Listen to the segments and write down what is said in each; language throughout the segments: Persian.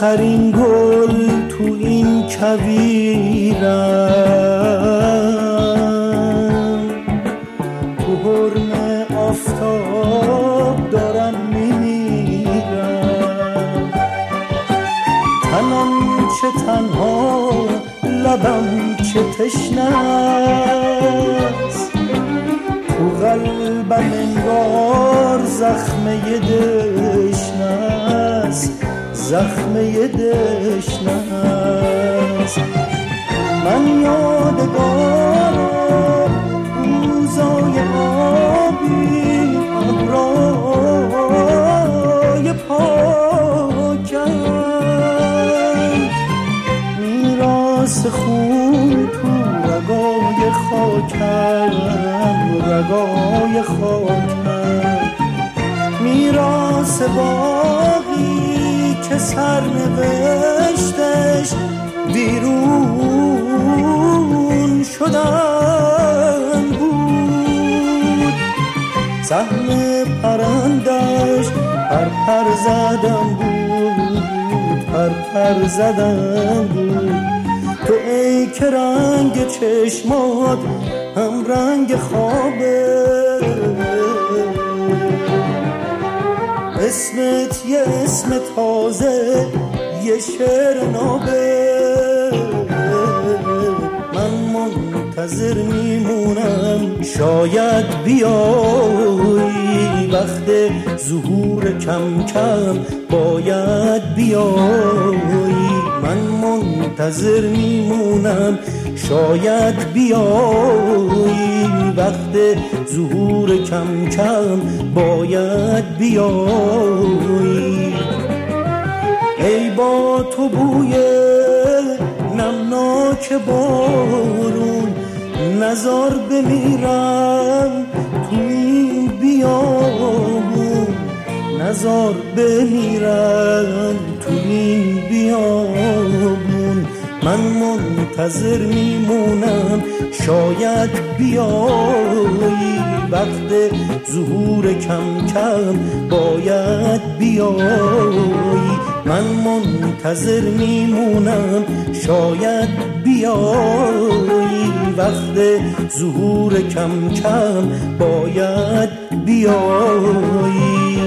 آخرین گل تو این کویرم، تو حرم آفتاب دارم میمیرم. تنم چه تنها، لبم چه تشنه‌ست، تو قلبم انگار زخمه دشنه‌ست، زخمه دشنه‌ست. من یادگارم روزای آبی، ابرای پاکم، میراث خون تو رگای خاکم، رگای خاکم، میراث باقی که سرنوشتش ویرون شدن بود. سهم پرندش پر زدن بود، پر زدن بود. تو ای که رنگ چشمات هم رنگ خوابه، اسمت یه اسم تازه، یه شعر نابه. من منتظر میمونم شاید بیایی، وقت ظهور کم کم باید بیایی. من منتظر میمونم شاید بیایی، وقت ظهور کم کم باید بیایی. ای با تو بوی نمناک بارون، نزار بمیرم تو این بیابون، نزار بمیرم تو این بیابون. من منتظر میمونم شاید بیایی، وقت ظهور کم کم باید بیایی. من منتظر میمونم شاید بیایی، وقت ظهور کم کم باید بیایی.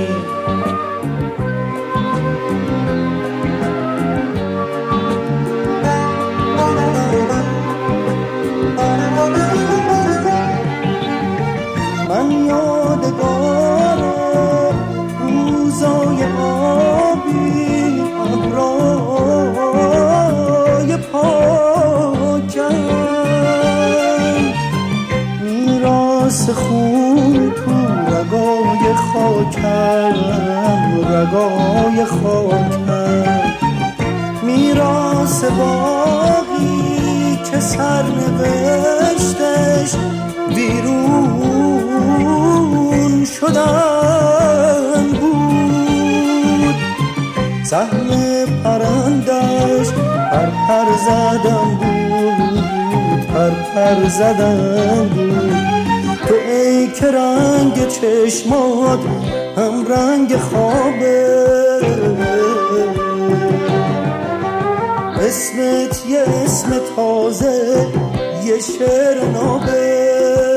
من یادگارم روزای آبی، ابرای پاکم، میراث خون تو رگای خاکم، رگای خاکم، میراث باقی که سرنوشتش ویرون شدن بود. سهم پرندش پر زدن بود، پر زدن بود. تو ای که رنگ چشمات هم رنگ خوابه، اسمت یه اسم تازه، یه شعر نابه.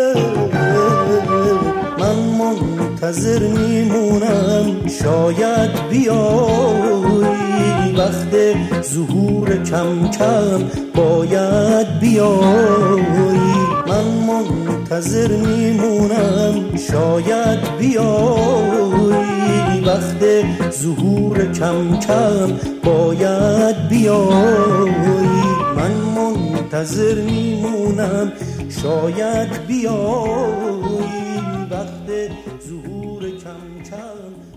من منتظر میمونم شاید بیایی، وقت ظهور کم کم باید بیایی. من منتظر میمونم شاید بیایی، وقت ظهور کم کم باید بیایی. من منتظر میمونم شاید بیایی، وقت ظهور کم کم